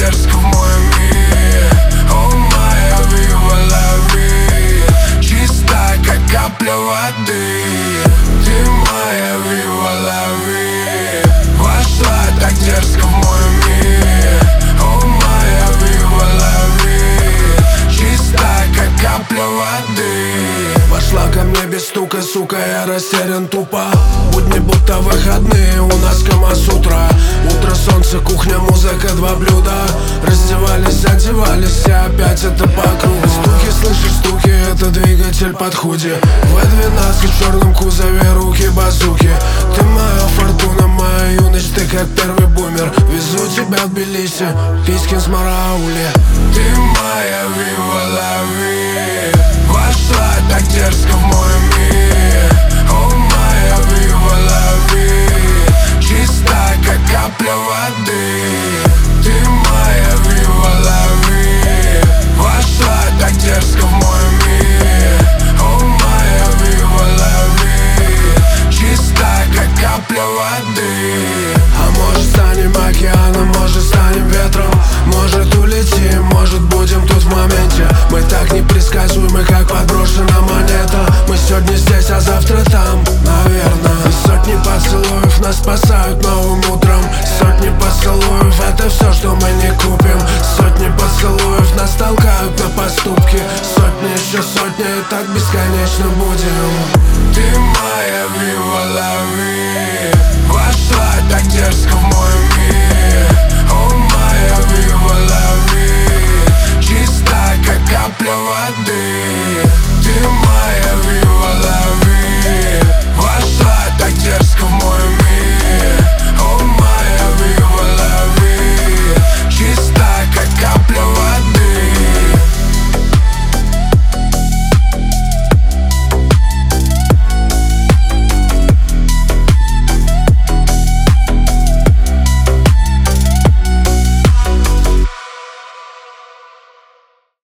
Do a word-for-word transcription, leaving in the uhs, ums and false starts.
дерзко в мой мир. О, моя Viva la vida, чиста, как капля воды. Ты моя Viva la vida, вошла так дерзко в мой мир. О, моя Viva la vida, чиста, как капля воды. Вошла ко мне без стука, сука, я растерян тупо. Будни будто выходные, у нас Камасутра. Утро, солнце, кухня, музыка, два блюда. Раздевались, одевались, и опять это по кругу. Стуки, слышишь, стуки, это двигатель под худи. В двенадцать в черном кузове, руки базуки. Ты моя фортуна, моя юность, ты как первый бумер. Везу тебя в Тбилиси, Пискин, Смараули. Ты моя Viva la vida, вошла так дерзко в мой мир. О, моя Viva la vida, чиста, как капля воды. Ты моя Viva la vida, вошла так дерзко в мой мир. О, моя Viva la vida, чиста, как капля воды. А может станем океаном, может станем ветром. Может улетим, может будем тут в моменте. Мы так непредсказуемы, как подброшена монета. Мы сегодня здесь, а завтра там, наверное. И сотни поцелуев нас спасают новым утром. Сотни поцелуев, это все, что мы не купим. Сотни поцелуев нас толкают на поступки. Сотни, еще сотни, и так бесконечно будем. Ты моя Viva la vida, вошла так дерзко в мой мир. О, моя Viva la vida, чиста, как капля воды. Ты моя